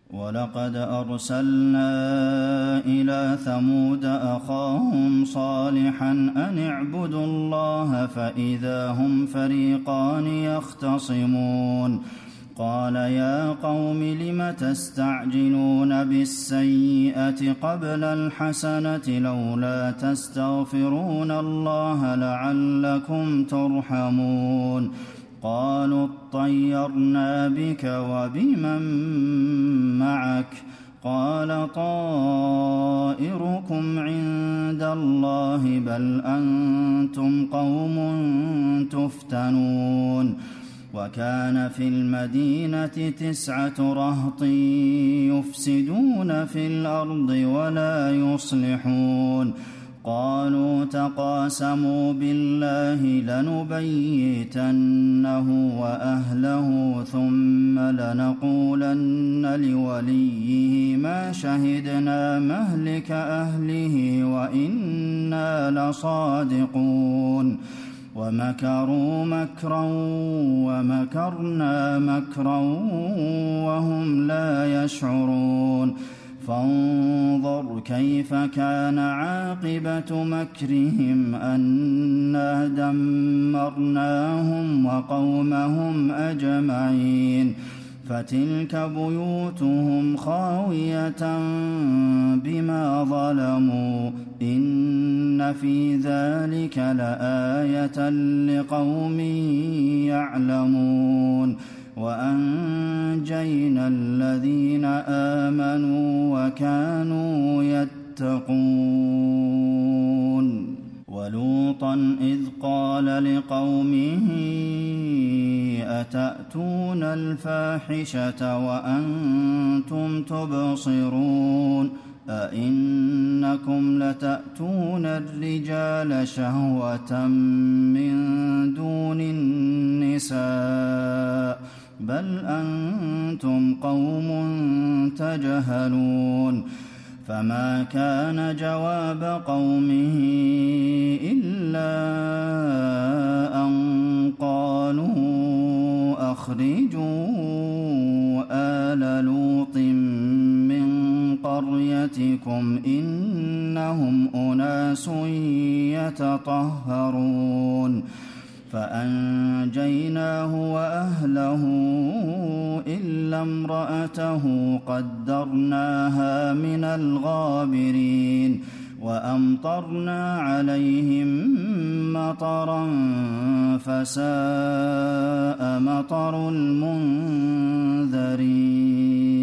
وَلَقَدْ أَرْسَلْنَا إِلَىٰ ثَمُودَ أَخَاهُمْ صَالِحًا أَنِ اعْبُدُوا اللَّهَ فَإِذَا هُمْ فَرِيقَانِ يَخْتَصِمُونَ قَالَ يَا قَوْمِ لِمَ تَسْتَعْجِلُونَ بِالسَّيِّئَةِ قَبْلَ الْحَسَنَةِ لَوْلَا تَسْتَغْفِرُونَ اللَّهَ لَعَلَّكُمْ تُرْحَمُونَ قَالُوا اطَّيَّرْنَا بِكَ وَبِمَن مَّعَكَ ۚ قَالَ طَائِرُكُمْ عِندَ اللَّهِ بَلْ أَنتُمْ قَوْمٌ تُفْتَنُونَ وَكَانَ فِي الْمَدِينَةِ 9 رَهْطٍ يُفْسِدُونَ فِي الْأَرْضِ وَلَا يُصْلِحُونَ قَالُوا تَقَاسَمُوا بِاللَّهِ لَنُبَيِّتَنَّهُ وَأَهْلَهُ ثُمَّ لَنَقُولَنَّ لِوَلِيِّهِ مَا شَهِدْنَا مَهْلِكَ أَهْلِهِ وَإِنَّا لَصَادِقُونَ وَمَكَرُوا مَكْرًا وَمَكَرْنَا مَكْرًا وَهُمْ لَا يَشْعُرُونَ فانظُرْ كَيْفَ كَانَ عَاقِبَةُ مَكْرِهِمْ أَنَّا دَمَّرْنَاهُمْ وَقَوْمَهُمْ أَجْمَعِينَ فَتِلْكَ بُيُوتُهُمْ خَاوِيَةً بِمَا ظَلَمُوا ۗ إِنَّ فِي ذَٰلِكَ لَآيَةً لِّقَوْمٍ يَعْلَمُونَ وَأَنجَيْنَا الَّذِينَ آمَنُوا وَكَانُوا يَتَّقُونَ وَلُوطًا إِذْ قَالَ لِقَوْمِهِ أَتَأْتُونَ الْفَاحِشَةَ وَأَنتُمْ تُبْصِرُونَ أَئِنَّكُمْ لَتَأْتُونَ الرِّجَالَ شَهْوَةً مِّن دُونِ النِّسَاءِ بَلْ أَنتُمْ قَوْمٌ تَجْهَلُونَ فَمَا كَانَ جَوَابَ قَوْمِهِ إِلَّا أَن قَالُوا أَخْرِجُوا آلَ لُوطٍ مِّن قَرْيَتِكُمْ إِنَّهُمْ أُنَاسٌ يَتَطَهَّرُونَ فَأَنجَيْنَاهُ وَأَهْلَهُ إِلَّا امْرَأَتَهُ قَدَّرْنَاهَا مِنَ الْغَابِرِينَ وَأَمْطَرْنَا عَلَيْهِم مَّطَرًا فَسَاءَ مَطَرُ الْمُنذَرِينَ